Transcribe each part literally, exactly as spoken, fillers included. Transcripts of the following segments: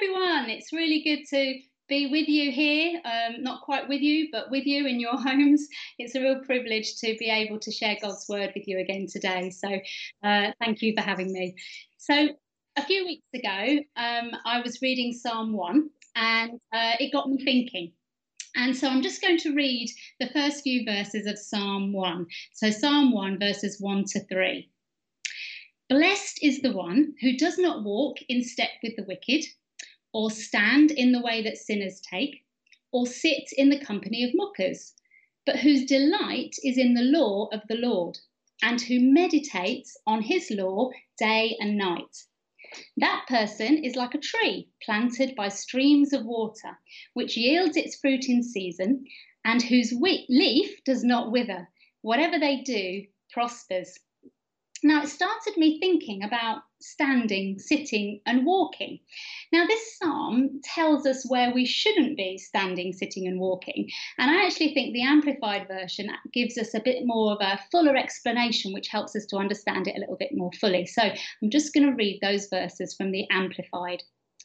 everyone. It's really good to be with you here. Um, not quite with you, but with you in your homes. It's a real privilege to be able to share God's word with you again today. So uh, thank you for having me. So a few weeks ago, um, I was reading Psalm one and uh, it got me thinking. And so I'm just going to read the first few verses of Psalm one. So Psalm one, verses one to three. Blessed is the one who does not walk in step with the wicked, or stand in the way that sinners take, or sit in the company of mockers, but whose delight is in the law of the Lord, and who meditates on his law day and night. That person is like a tree planted by streams of water, which yields its fruit in season, and whose leaf does not wither. Whatever they do prospers. Now, it started me thinking about standing, sitting, and walking. Now, this psalm tells us where we shouldn't be standing, sitting, and walking. And I actually think the Amplified version gives us a bit more of a fuller explanation, which helps us to understand it a little bit more fully. So I'm just going to read those verses from the Amplified.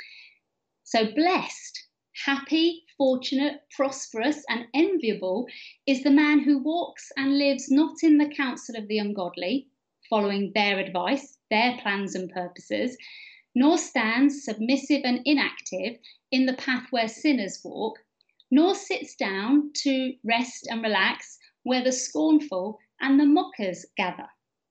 So, blessed, happy, fortunate, prosperous, and enviable is the man who walks and lives not in the counsel of the ungodly, following their advice, their plans and purposes, nor stands submissive and inactive in the path where sinners walk, nor sits down to rest and relax where the scornful and the mockers gather.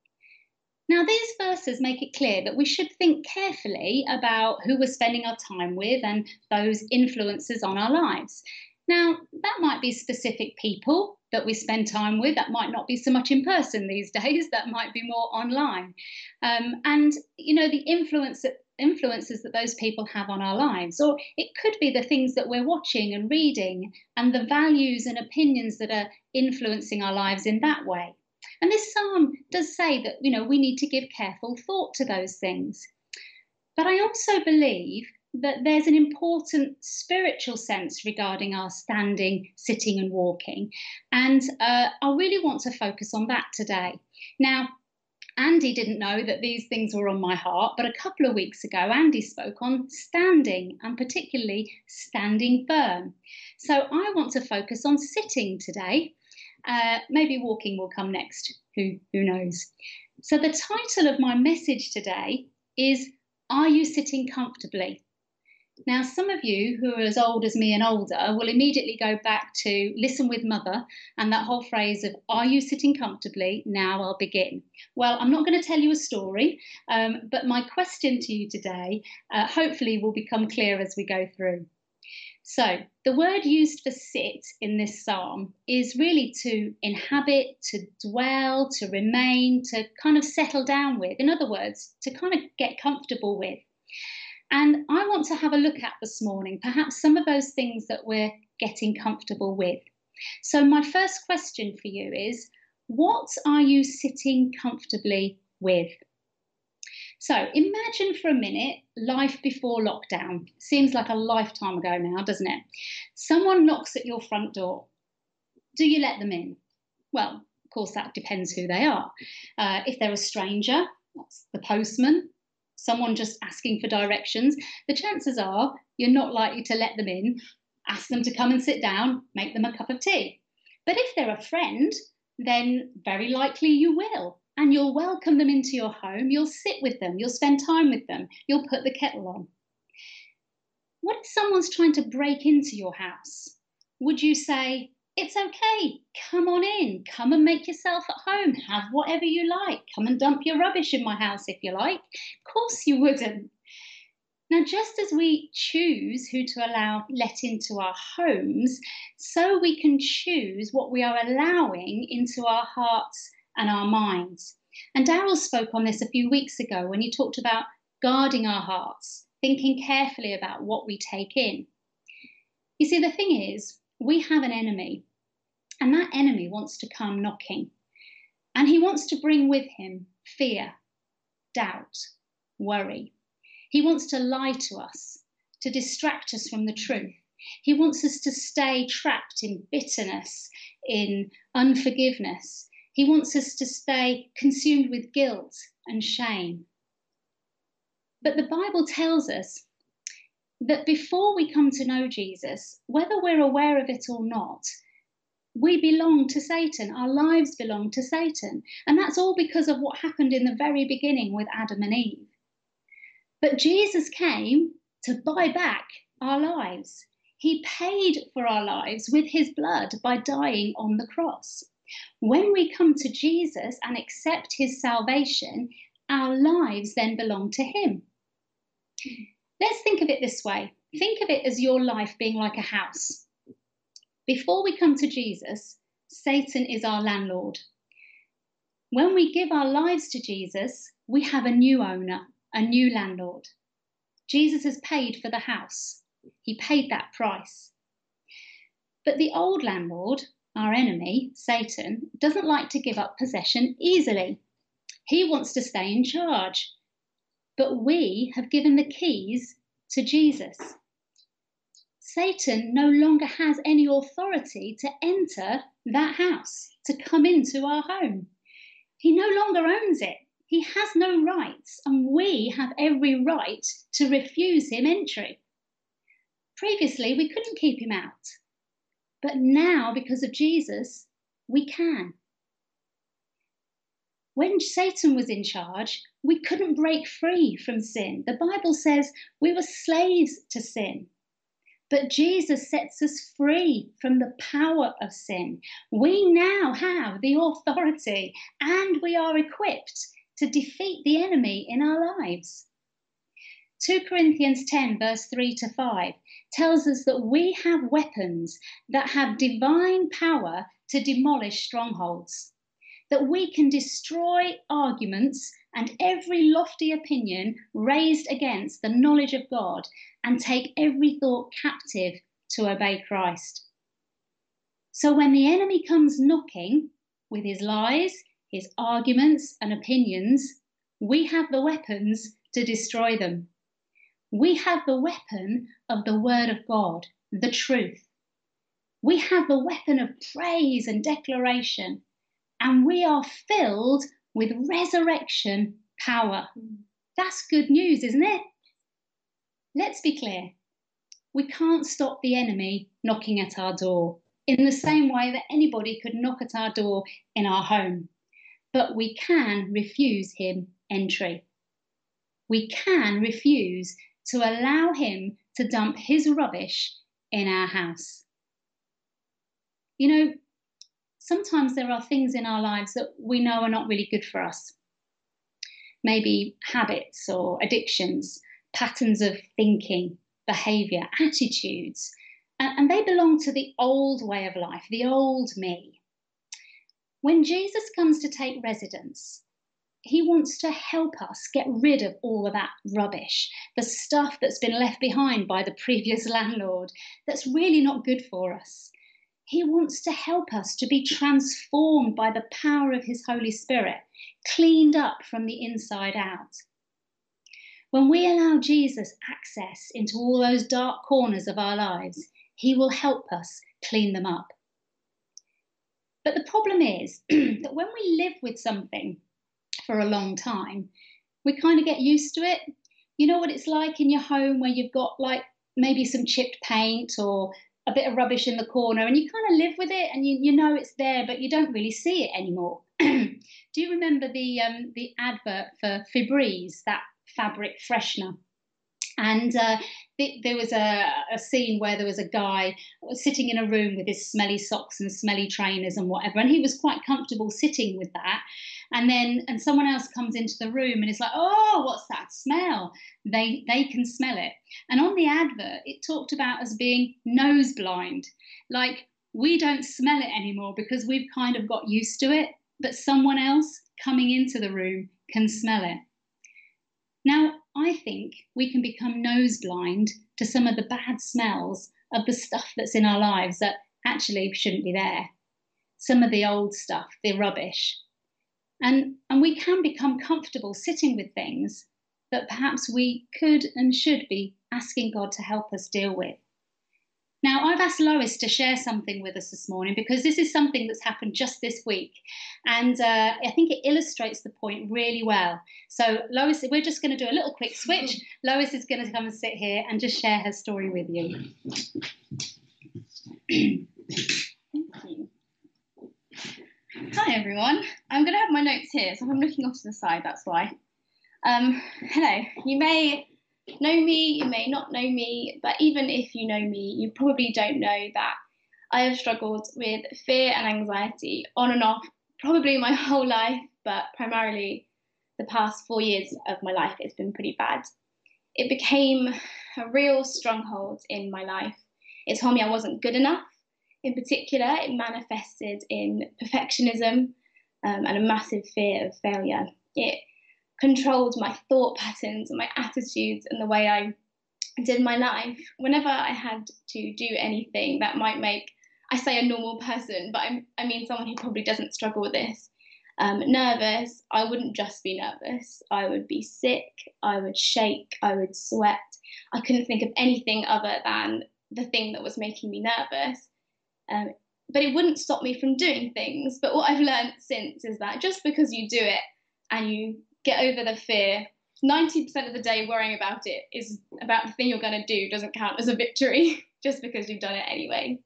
Now, these verses make it clear that we should think carefully about who we're spending our time with and those influences on our lives. Now, that might be specific people that we spend time with. That might not be so much in person these days. That might be more online. Um, and, you know, the influence that, influences that those people have on our lives. Or it could be the things that we're watching and reading and the values and opinions that are influencing our lives in that way. And this psalm does say that, you know, we need to give careful thought to those things. But I also believe that there's an important spiritual sense regarding our standing, sitting and walking. And uh, I really want to focus on that today. Now, Andy didn't know that these things were on my heart, but a couple of weeks ago, Andy spoke on standing and particularly standing firm. So I want to focus on sitting today. Uh, maybe walking will come next, who, who knows. So the title of my message today is, Are You Sitting Comfortably? Now, some of you who are as old as me and older will immediately go back to Listen with Mother and that whole phrase of, are you sitting comfortably? Now I'll begin. Well, I'm not going to tell you a story, um, but my question to you today uh, hopefully will become clear as we go through. So the word used for sit in this psalm is really to inhabit, to dwell, to remain, to kind of settle down with. In other words, to kind of get comfortable with. And I want to have a look at this morning, perhaps some of those things that we're getting comfortable with. So my first question for you is, what are you sitting comfortably with? So imagine for a minute life before lockdown. Seems like a lifetime ago now, doesn't it? Someone knocks at your front door. Do you let them in? Well, of course, that depends who they are. Uh, if they're a stranger, that's the postman, someone just asking for directions, the chances are you're not likely to let them in, ask them to come and sit down, make them a cup of tea. But if they're a friend, then very likely you will. And you'll welcome them into your home, you'll sit with them, you'll spend time with them, you'll put the kettle on. What if someone's trying to break into your house? Would you say, it's okay, come on in, come and make yourself at home, have whatever you like, come and dump your rubbish in my house if you like? Of course you wouldn't. Now, just as we choose who to allow let into our homes, so we can choose what we are allowing into our hearts and our minds. And Darryl spoke on this a few weeks ago when he talked about guarding our hearts, thinking carefully about what we take in. You see, the thing is, we have an enemy, and that enemy wants to come knocking. And he wants to bring with him fear, doubt, worry. He wants to lie to us, to distract us from the truth. He wants us to stay trapped in bitterness, in unforgiveness. He wants us to stay consumed with guilt and shame. But the Bible tells us that before we come to know Jesus, whether we're aware of it or not, we belong to Satan. Our lives belong to Satan. And that's all because of what happened in the very beginning with Adam and Eve. But Jesus came to buy back our lives. He paid for our lives with his blood by dying on the cross. When we come to Jesus and accept his salvation, our lives then belong to him. Let's think of it this way. Think of it as your life being like a house. Before we come to Jesus, Satan is our landlord. When we give our lives to Jesus, we have a new owner, a new landlord. Jesus has paid for the house. He paid that price. But the old landlord, our enemy, Satan, doesn't like to give up possession easily. He wants to stay in charge. But we have given the keys to Jesus. Satan no longer has any authority to enter that house, to come into our home. He no longer owns it. He has no rights, and we have every right to refuse him entry. Previously, we couldn't keep him out. But now, because of Jesus, we can. When Satan was in charge, we couldn't break free from sin. The Bible says we were slaves to sin. But Jesus sets us free from the power of sin. We now have the authority and we are equipped to defeat the enemy in our lives. Second Corinthians ten, verse three to five, tells us that we have weapons that have divine power to demolish strongholds, that we can destroy arguments and every lofty opinion raised against the knowledge of God and take every thought captive to obey Christ. So when the enemy comes knocking with his lies, his arguments and opinions, we have the weapons to destroy them. We have the weapon of the word of God, the truth. We have the weapon of praise and declaration, and we are filled with resurrection power. That's good news, isn't it? Let's be clear. We can't stop the enemy knocking at our door in the same way that anybody could knock at our door in our home. But we can refuse him entry. We can refuse to allow him to dump his rubbish in our house. You know, sometimes there are things in our lives that we know are not really good for us. Maybe habits or addictions, patterns of thinking, behaviour, attitudes, and, and they belong to the old way of life, the old me. When Jesus comes to take residence, he wants to help us get rid of all of that rubbish, the stuff that's been left behind by the previous landlord that's really not good for us. He wants to help us to be transformed by the power of his Holy Spirit, cleaned up from the inside out. When we allow Jesus access into all those dark corners of our lives, he will help us clean them up. But the problem is that when we live with something for a long time, we kind of get used to it. You know what it's like in your home where you've got like maybe some chipped paint or a bit of rubbish in the corner and you kind of live with it and you, you know it's there, but you don't really see it anymore. Do you remember the um, the advert for Febreze, that fabric freshener? And uh, th- there was a, a scene where there was a guy sitting in a room with his smelly socks and smelly trainers and whatever, and he was quite comfortable sitting with that. And then and someone else comes into the room and is like, oh, what's that smell? They they can smell it. And on the advert, it talked about us being nose blind. Like, we don't smell it anymore because we've kind of got used to it, but someone else coming into the room can smell it. Now, I think we can become nose blind to some of the bad smells of the stuff that's in our lives that actually shouldn't be there. Some of the old stuff, the rubbish. And, and we can become comfortable sitting with things that perhaps we could and should be asking God to help us deal with. Now, I've asked Lois to share something with us this morning because this is something that's happened just this week. And uh, I think it illustrates the point really well. So, Lois, we're just going to do a little quick switch. Lois is going to come and sit here and just share her story with you. Thank you. Hi, everyone. I'm going to have my notes here, so if I'm looking off to the side, that's why. Um, hello. You may know me, you may not know me, but even if you know me, you probably don't know that I have struggled with fear and anxiety on and off probably my whole life, but primarily the past four years of my life, it's been pretty bad. It became a real stronghold in my life. It told me I wasn't good enough. In particular, it manifested in perfectionism um, and a massive fear of failure. It controlled my thought patterns and my attitudes and the way I did my life. Whenever I had to do anything that might make, I say a normal person, but I'm, I mean someone who probably doesn't struggle with this, um, nervous, I wouldn't just be nervous. I would be sick, I would shake, I would sweat. I couldn't think of anything other than the thing that was making me nervous. Um, but it wouldn't stop me from doing things. But what I've learned since is that just because you do it and you get over the fear, ninety percent of the day worrying about it is about the thing you're going to do doesn't count as a victory just because you've done it anyway.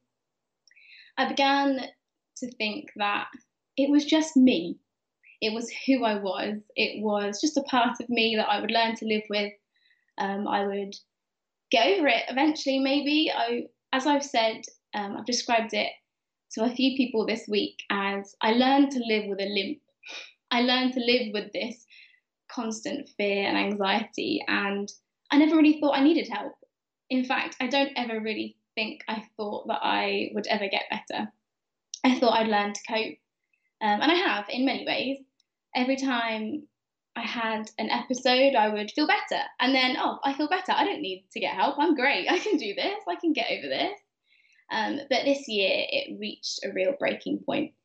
I began to think that it was just me. It was who I was. It was just a part of me that I would learn to live with. Um, I would get over it eventually, maybe. I, as I've said, um, I've described it to a few people this week as I learned to live with a limp. I learned to live with this constant fear and anxiety, and I never really thought I needed help. In fact, I don't ever really think I thought that I would ever get better. I thought I'd learn to cope, um, and I have in many ways. Every time I had an episode, I would feel better, and then, oh, I feel better. I don't need to get help. I'm great. I can do this. I can get over this. Um, but this year, it reached a real breaking point.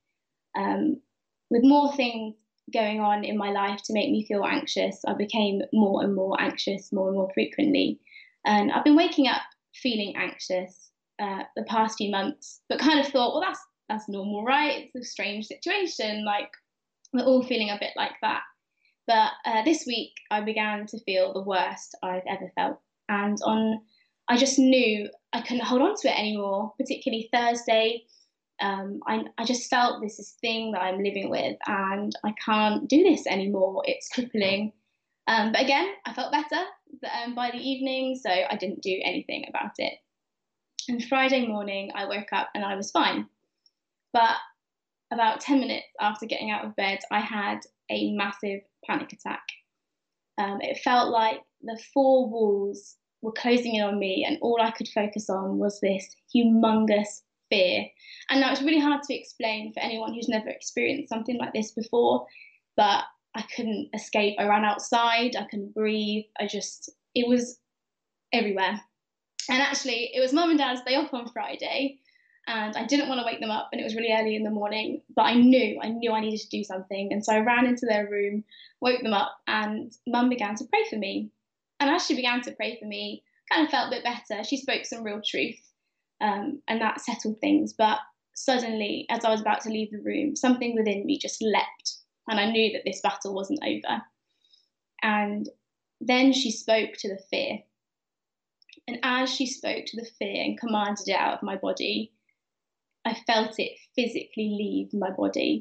Um, with more things going on in my life to make me feel anxious, I became more and more anxious more and more frequently. And I've been waking up feeling anxious uh, the past few months, but kind of thought, well, that's that's normal, right? It's a strange situation. Like, we're all feeling a bit like that. But uh, this week, I began to feel the worst I've ever felt. And on, I just knew I couldn't hold on to it anymore, particularly Thursday. Um, I, I just felt this is thing that I'm living with and I can't do this anymore. It's crippling. Um, but again, I felt better um, by the evening, so I didn't do anything about it. And Friday morning, I woke up and I was fine. But about ten minutes after getting out of bed, I had a massive panic attack. Um, it felt like the four walls were closing in on me, and all I could focus on was this humongous fear. And now it's really hard to explain for anyone who's never experienced something like this before, but I couldn't escape. I ran outside, I couldn't breathe. I just, it was everywhere. And actually, it was mum and dad's day off on Friday, and I didn't want to wake them up, and it was really early in the morning, but I knew, I knew I needed to do something. And so I ran into their room, woke them up, and mum began to pray for me. And as she began to pray for me, I kind of felt a bit better. She spoke some real truth, um, and that settled things. But suddenly, as I was about to leave the room, something within me just leapt, and I knew that this battle wasn't over. And then she spoke to the fear. And as she spoke to the fear and commanded it out of my body, I felt it physically leave my body.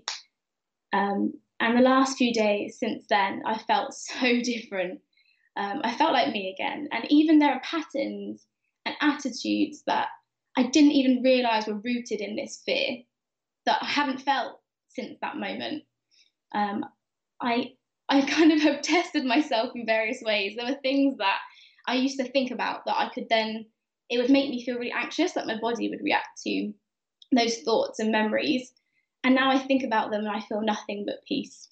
Um, and the last few days since then, I felt so different. Um, I felt like me again. And even there are patterns and attitudes that I didn't even realize were rooted in this fear that I haven't felt since that moment. Um, I, I kind of have tested myself in various ways. There were things that I used to think about that I could then, it would make me feel really anxious, that my body would react to those thoughts and memories. And now I think about them and I feel nothing but peace.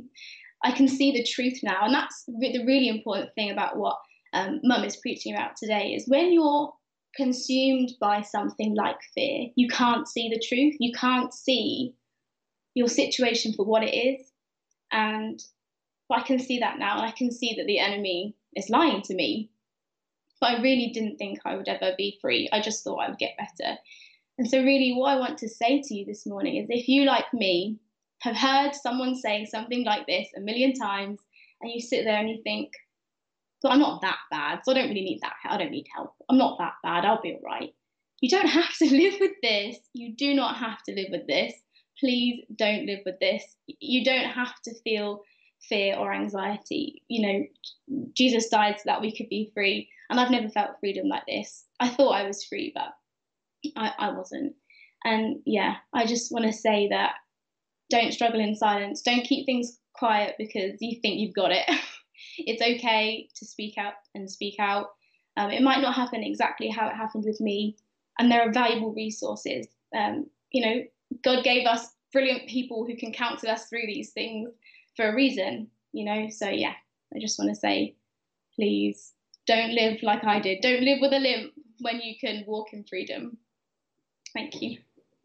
I can see the truth now. And that's the really important thing about what um, Mum is preaching about today, is when you're consumed by something like fear, you can't see the truth. You can't see your situation for what it is. And I can see that now. And I can see that the enemy is lying to me. but I really didn't think I would ever be free. I just thought I would get better. And so really what I want to say to you this morning is, if you, like me, have heard someone say something like this a million times, and you sit there and you think, so I'm not that bad, so I don't really need that. I don't need help. I'm not that bad. I'll be all right. You don't have to live with this. You do not have to live with this. Please don't live with this. You don't have to feel fear or anxiety. You know, Jesus died so that we could be free. And I've never felt freedom like this. I thought I was free, but I, I wasn't. And yeah, I just want to say that don't struggle in silence. Don't keep things quiet because you think you've got it. It's okay to speak out and speak out. Um, it might not happen exactly how it happened with me. And there are valuable resources. Um, you know, God gave us brilliant people who can counsel us through these things for a reason, you know. So yeah, I just want to say, please don't live like I did. Don't live with a limp when you can walk in freedom. Thank you.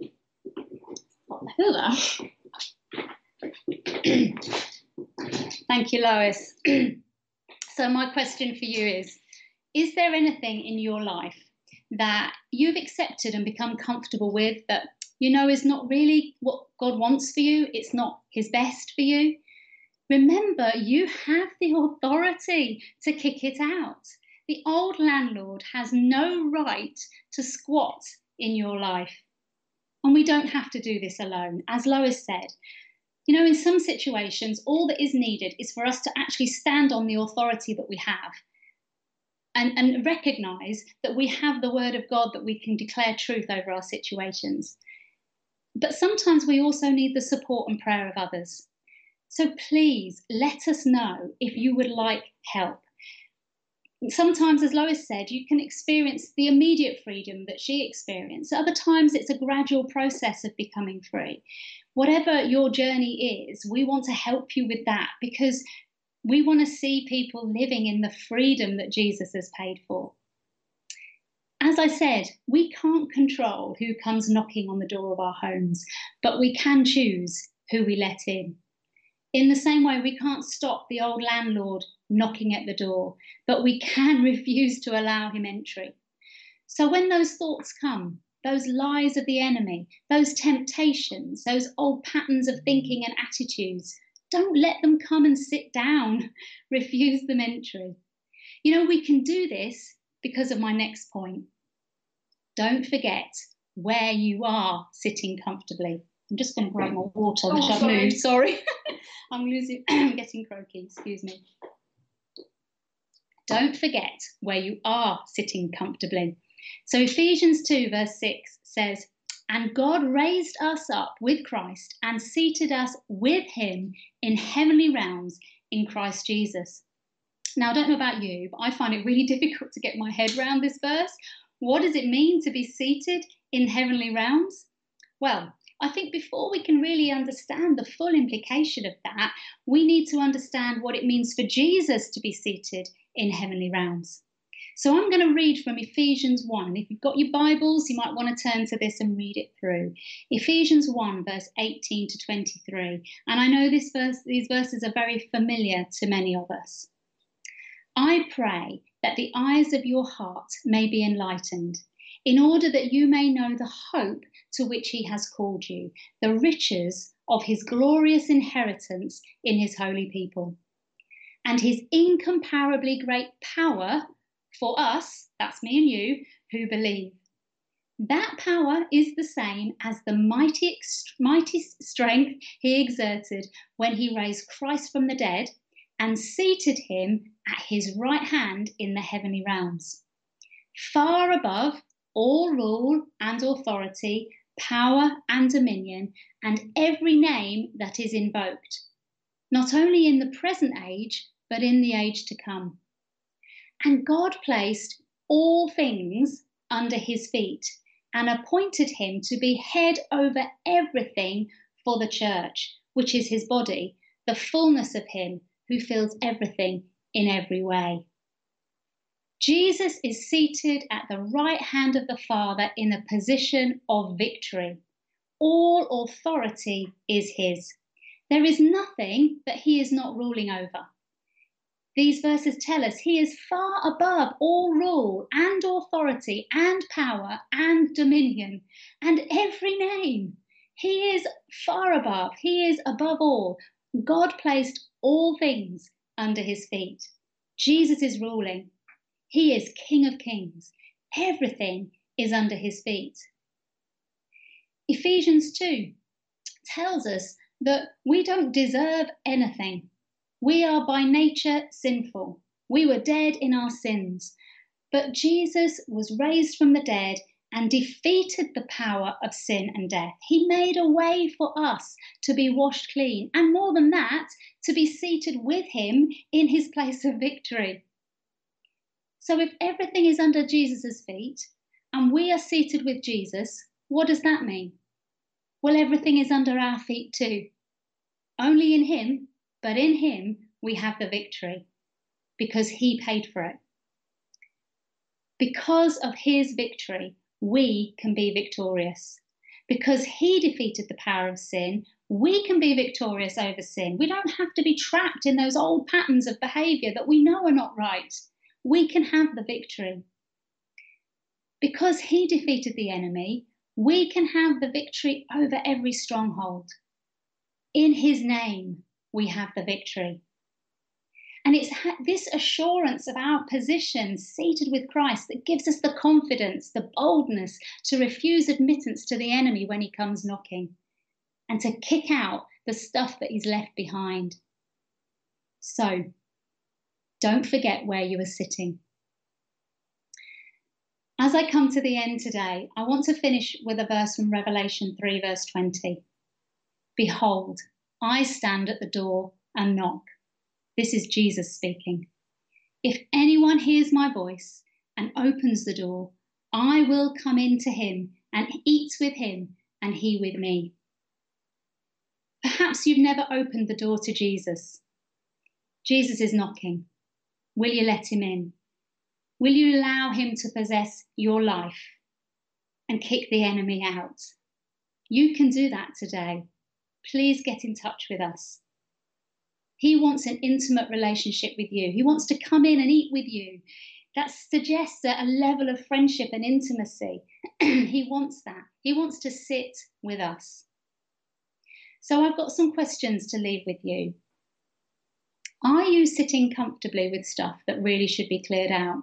Thank you, Lois. So my question for you is, is there anything in your life that you've accepted and become comfortable with that you know is not really what God wants for you? It's not his best for you. Remember, you have the authority to kick it out. The old landlord has no right to squat in your life. And we don't have to do this alone. As Lois said, you know, in some situations, all that is needed is for us to actually stand on the authority that we have and, and recognise that we have the word of God, that we can declare truth over our situations. But sometimes we also need the support and prayer of others. So please let us know if you would like help. Sometimes, as Lois said, you can experience the immediate freedom that she experienced. Other times it's a gradual process of becoming free. Whatever your journey is, we want to help you with that, because we want to see people living in the freedom that Jesus has paid for. As I said, we can't control who comes knocking on the door of our homes, but we can choose who we let in. In the same way, we can't stop the old landlord knocking at the door, but we can refuse to allow him entry. So when those thoughts come, those lies of the enemy, those temptations, those old patterns of thinking and attitudes, don't let them come and sit down. Refuse them entry. You know, we can do this because of my next point. Don't forget where you are sitting comfortably. I'm just going to grab my water, which oh, I've sorry. moved. Sorry. I'm losing, I'm getting croaky, excuse me. Don't forget where you are sitting comfortably. So Ephesians two verse six says, and God raised us up with Christ and seated us with him in heavenly realms in Christ Jesus. Now, I don't know about you, but I find it really difficult to get my head around this verse. What does it mean to be seated in heavenly realms? Well, I think before we can really understand the full implication of that, we need to understand what it means for Jesus to be seated in heavenly realms. So I'm going to read from Ephesians one. If you've got your Bibles, you might want to turn to this and read it through. Ephesians one, verse eighteen to twenty-three. And I know this verse, these verses are very familiar to many of us. I pray that the eyes of your heart may be enlightened, in order that you may know the hope to which he has called you, the riches of his glorious inheritance in his holy people, and his incomparably great power for us, that's me and you, who believe. That power is the same as the mighty, mighty strength he exerted when he raised Christ from the dead and seated him at his right hand in the heavenly realms, far above all rule and authority, power and dominion, and every name that is invoked, not only in the present age, but in the age to come. And God placed all things under his feet and appointed him to be head over everything for the church, which is his body, the fullness of him who fills everything in every way. Jesus is seated at the right hand of the Father in a position of victory. All authority is his. There is nothing that he is not ruling over. These verses tell us he is far above all rule and authority and power and dominion and every name. He is far above. He is above all. God placed all things under his feet. Jesus is ruling. He is King of Kings. Everything is under his feet. Ephesians two tells us that we don't deserve anything. We are by nature sinful. We were dead in our sins. But Jesus was raised from the dead and defeated the power of sin and death. He made a way for us to be washed clean, and more than that, to be seated with him in his place of victory. So if everything is under Jesus' feet and we are seated with Jesus, what does that mean? Well, everything is under our feet too. Only in him, but in him we have the victory because he paid for it. Because of his victory, we can be victorious. Because he defeated the power of sin, we can be victorious over sin. We don't have to be trapped in those old patterns of behaviour that we know are not right. We can have the victory. Because he defeated the enemy, we can have the victory over every stronghold. In his name, we have the victory. And it's this assurance of our position seated with Christ that gives us the confidence, the boldness to refuse admittance to the enemy when he comes knocking and to kick out the stuff that he's left behind. So, don't forget where you are sitting. As I come to the end today, I want to finish with a verse from Revelation three, verse twenty. Behold, I stand at the door and knock. This is Jesus speaking. If anyone hears my voice and opens the door, I will come in to him and eat with him and he with me. Perhaps you've never opened the door to Jesus. Jesus is knocking. Will you let him in? Will you allow him to possess your life and kick the enemy out? You can do that today. Please get in touch with us. He wants an intimate relationship with you. He wants to come in and eat with you. That suggests a level of friendship and intimacy. He wants that. He wants to sit with us. So I've got some questions to leave with you. Are you sitting comfortably with stuff that really should be cleared out?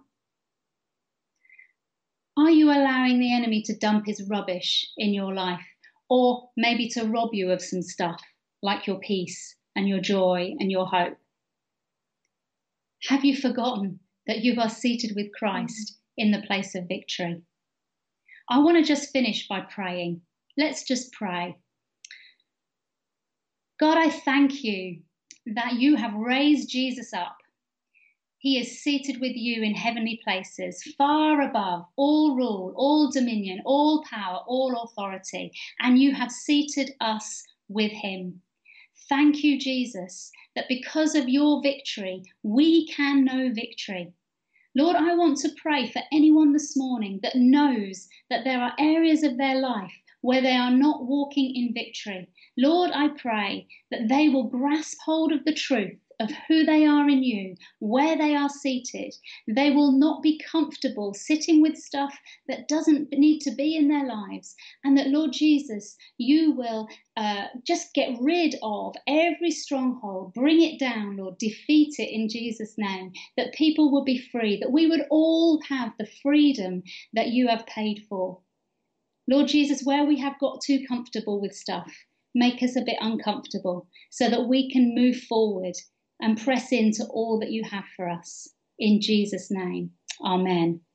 Are you allowing the enemy to dump his rubbish in your life, or maybe to rob you of some stuff like your peace and your joy and your hope? Have you forgotten that you are seated with Christ in the place of victory? I want to just finish by praying. Let's just pray. God, I thank you that you have raised Jesus up. He is seated with you in heavenly places, far above all rule, all dominion, all power, all authority, and you have seated us with him. Thank you, Jesus, that because of your victory, we can know victory. Lord, I want to pray for anyone this morning that knows that there are areas of their life where they are not walking in victory. Lord, I pray that they will grasp hold of the truth of who they are in you, where they are seated. They will not be comfortable sitting with stuff that doesn't need to be in their lives. And that, Lord Jesus, you will uh, just get rid of every stronghold, bring it down, Lord, defeat it in Jesus' name, that people will be free, that we would all have the freedom that you have paid for. Lord Jesus, where we have got too comfortable with stuff, make us a bit uncomfortable so that we can move forward and press into all that you have for us. In Jesus' name, amen.